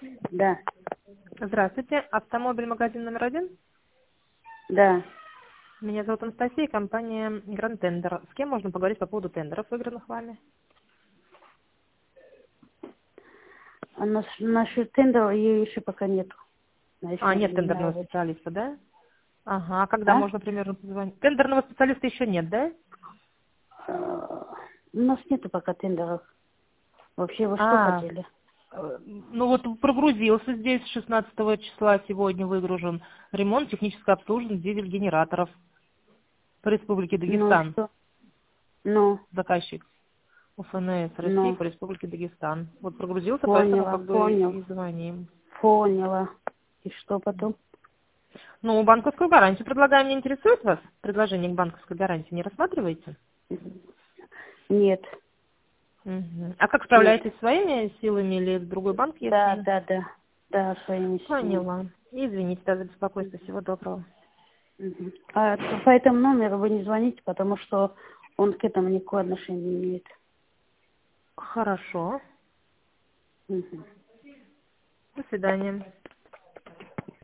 Да, Здравствуйте. Автомобиль магазин номер 1. да. Меня зовут Анастасия, компания Grand Tender. С кем можно поговорить по поводу тендеров, выигранных вами? А насчет тендера ее еще пока нету. Она еще Нет не на тендерного работе. специалиста, да? Ага, а когда А? можно примерно позвонить? Тендерного специалиста еще нет, да? У нас нету пока тендеров. Вообще вы что А, хотели? ну вот прогрузился здесь 16 числа, сегодня выгружен ремонт, техническое обслуживание дизель-генераторов по Республике Ну и Дагестан. что? Ну, Заказчик УФНС России ну, по Республике Дагестан. Вот прогрузился, поэтому поняла, как бы понял, и звоним. поняла. И что потом? Ну, банковскую гарантию предлагаем. Не интересует вас предложение к банковской гарантии? Не рассматриваете? Нет, А как нет. справляетесь своими силами или в другой банк, Да, если... да, да. Да, своими силами. Поняла. Извините да, за беспокойство. Всего доброго. Мгм. А по этому номеру вы не звоните, потому что он к этому никакого отношения не имеет. Хорошо. Мгм. До свидания.